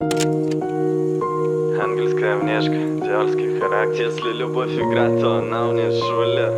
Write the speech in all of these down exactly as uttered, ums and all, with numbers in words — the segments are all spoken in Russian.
Ангельская внешка, дьявольский характер. Если любовь игра, то она мне шулер.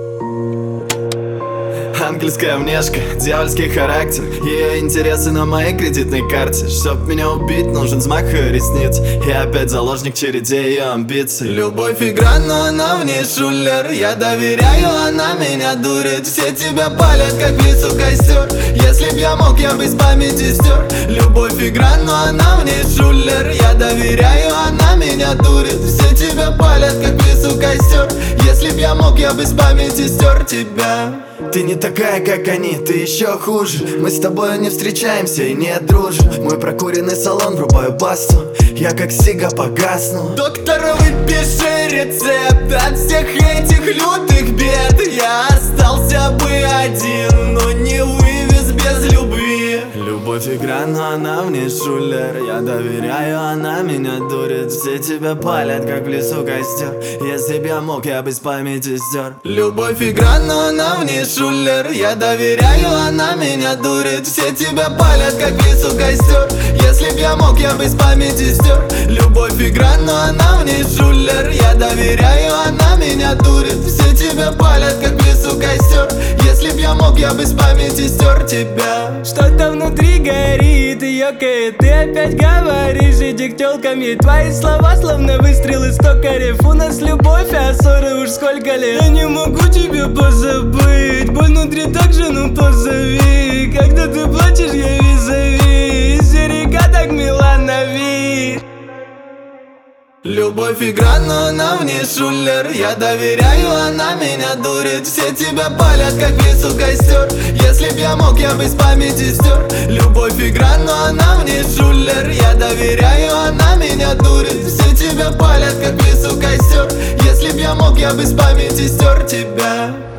Ангельская внешка, дьявольский характер. Ее интересы на моей кредитной карте. Чтоб меня убить, нужен взмах ее ресниц. И опять заложник череде ее амбиций. Любовь игра, но она в ней шулер. Я доверяю, она меня дурит. Все тебя палят, как в лесу костер. Если б я мог, я бы с памяти стер. Любовь игра, но она в ней шулер. Я доверяю, она меня дурит. Все тебя палят, как в лесу костер. Если б я мог, я бы с памяти стер тебя. Ты не такая, как они, ты еще хуже. Мы с тобой не встречаемся и не дружим. Мой прокуренный салон, врубаю басту. Я как сига погасну. Доктор, выпиши рецепт от всех этих лютых бед. Я остался бы один, но не вывез без любви. Любовь игра, но она в ней шулер. Я доверяю, она меня дурит. Все тебя палят, как в лесу костер. Если б я мог, я бы с памяти стер. Любовь игра, но она в ней шулер. Я доверяю, она меня дурит. Все тебя палят, как в лесу костер. Если б я мог, я бы с памяти стер. Любовь игра, но она в ней шулер. Я доверяю, она меня дурит. Все тебя палят, как в лесу костер. Если б я мог, я бы с памяти стер тебя. Что-то внутри горит и ёкает. Ты опять говоришь, иди к тёлкам. И твои слова словно выстрелы с токарев. У нас любовь, а ссоры уж сколько лет. Я не могу тебя позабыть. Боль внутри так же, ну позови. Когда ты плачешь, я визави. Истерика так мила на вид. Любовь игра, но она в ней шулер. Я доверяю, она меня дурит. Все тебя палят, как в лесу костер. Если б я мог, я бы с памяти стер. Любовь игра, но она в ней шулер. Я доверяю, она меня дурит. Все тебя палят, как в лесу костер. Если б я мог, я бы с памяти стер тебя.